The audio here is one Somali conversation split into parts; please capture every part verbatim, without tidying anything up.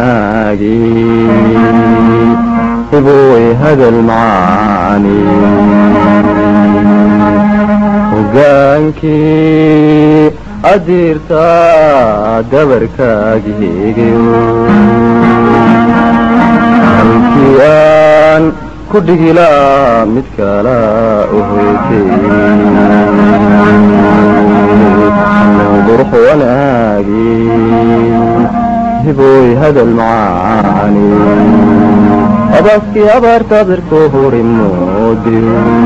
وناقي هبوي هذا المعاني وقانكي أديرتا دبركاقي halkiyaan ku dhigilaa mid kala uhoytay qurux wanaagi hibooy hadal macaani abaskii abaarta birku horimoodi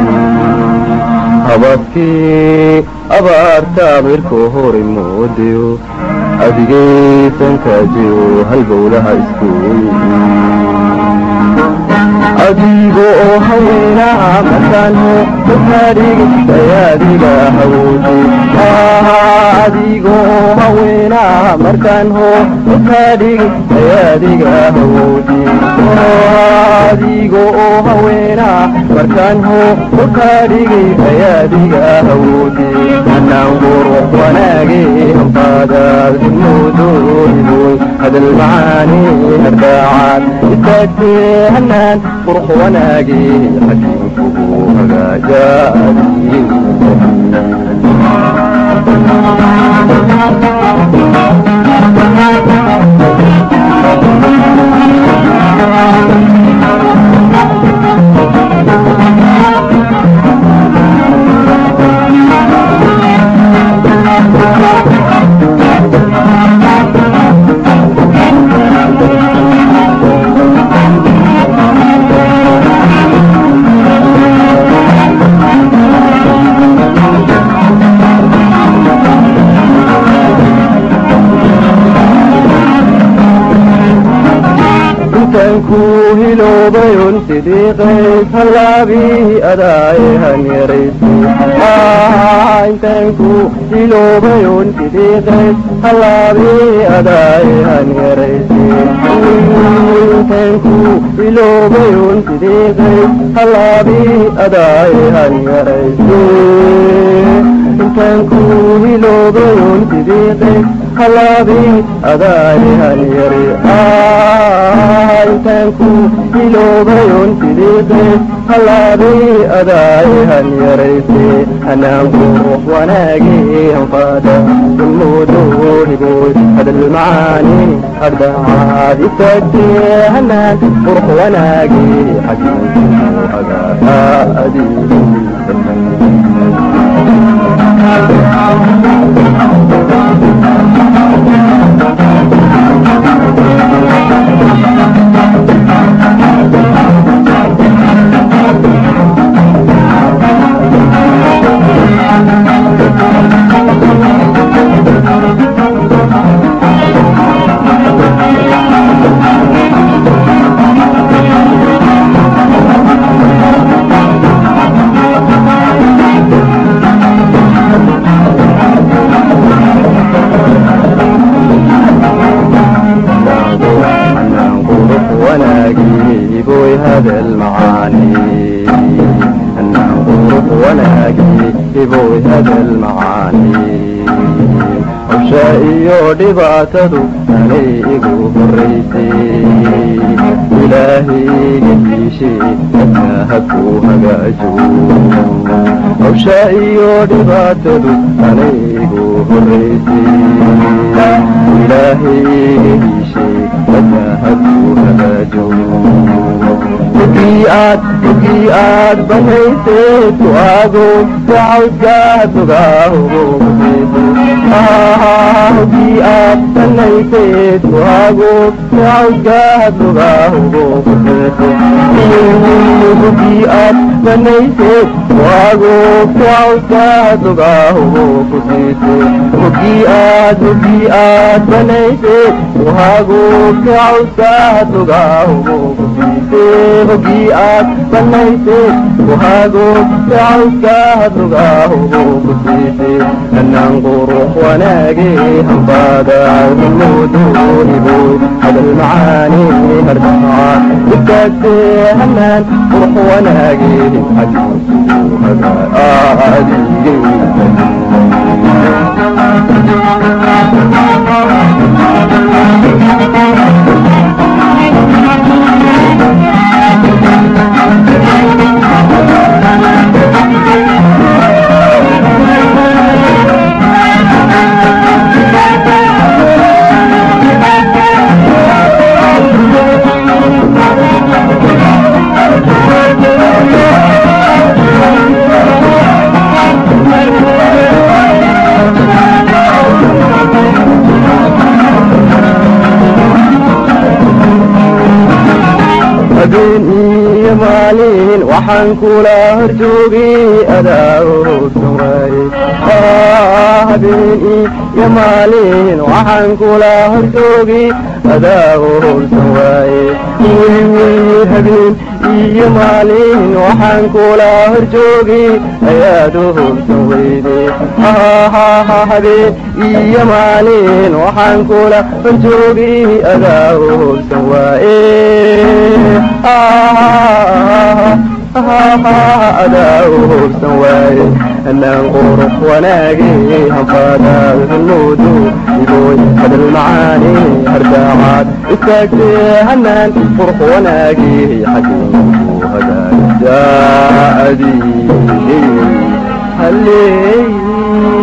abaskii abaarta birku horimoodiyo adigaysan kaajiyo halbowlaha iskuuy adigo oo haweenaha markaanho dadkaadhigi dayaadiga hawooji adigo oo haweenaha markaanho dadkaadhigi dayaadiga hawooji adigo oo haweenaha markaanho dadkaadhigi dayaadiga hawooji hanaan qurux wanaagi hanqaadaad himoodoodiboy hadal macaani hardaacaad istaagtee hanaan qurux wanaagi xakiimkugu hagaajaadi hiloobayon sidiiqays hallaabii adaayehan yaraysi intaanku hiloobayon sidiiqays hallaabii adaayehan yaraysi intaanku hiloobayon sidiiqays hallaabii adaayehan yaraysi intaanku hiloobayon sidiiqays hallaabii adaayehan yari intaanku hiloobayon sidiiqays hallaabii adaayehan yaraysi hanaan qurux wanaagi hanqaada dulmuudoodiboy hadal macaani hardaacaad istaagtee hanaan qurux wanaagi xakiimkugu hagaaadi هذا المعاني أنه قرب وناقي بوي هذا المعاني عشائي ودباتدو أنيقو فريسي إلهي قديشي أتناهكو هقاجو عشائي ودباتدو أنيقو فريسي إلهي قديشي أتناهكو هقاجو بقيات بقيات بنيتك وأقول تعودك تقاوم آه بقيات بنيتك وأقول تعودك تقاوم بقيات بنيتك وأقول تعودك تقاوم بقيات بقيات بنيتك وأقول تعودك تقاوم بقيات بنيتك وهاقول تعودك تقاوم hanaan qurux wanaagi hanqaada himoodoodiboy hadal macaani hardaacaad istaagtee hanaan qurux wanaagi xakiimkugu hagaaadi Thank you. habeen maalin waxaan kula horjoogay adaa hubsan waaye habeen iyo maalin waxaan kula horjoogay adaa hubsan waaye habeen iyo maalin waxaan kula horjoogay ayaad hubsan weyde habeen iyo maalin waxaan kula horjoogay adaa hubsan waaye adaa hubsan waaye anaan qurux wanaagay hanfaadaad xunoodu ibooy hadal macaani hardaacaad istaagtee hanaan qurux wanaagay xagiinku hagaagsaadii halleey